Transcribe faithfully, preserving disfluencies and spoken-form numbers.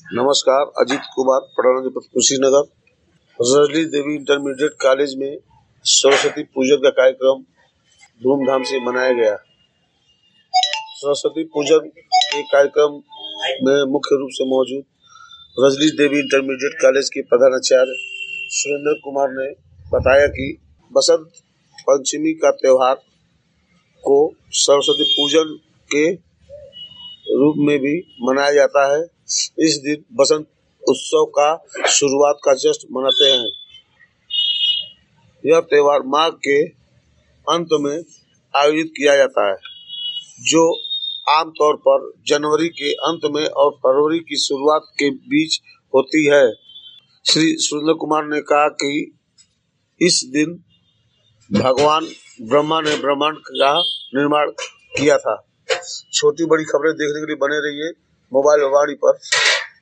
नमस्कार, अजीत कुमार, पटना जनपद Kushinagar. Rajni Devi intermediate college में सरस्वती पूजन का कार्यक्रम धूमधाम से मनाया गया। सरस्वती पूजन के कार्यक्रम में मुख्य रूप से मौजूद रजनी देवी इंटरमीडिएट कॉलेज के प्रधानाचार्य सुरेंद्र कुमार ने बताया कि बसंत पंचमी का त्योहार को सरस्वती पूजन के रूप में भी मनाया जाता है। इस दिन बसंत उत्सव का शुरुआत का जश्न मनाते हैं। यह त्योहार माघ के अंत में आयोजित किया जाता है, जो आमतौर पर जनवरी के अंत में और फरवरी की शुरुआत के बीच होती है। श्री सुरेंद्र कुमार ने कहा कि इस दिन भगवान ब्रह्मा ने ब्रह्मांड का निर्माण किया था। छोटी बड़ी खबरें देखने के लिए बने रहिए मोबाइल वाणी पर।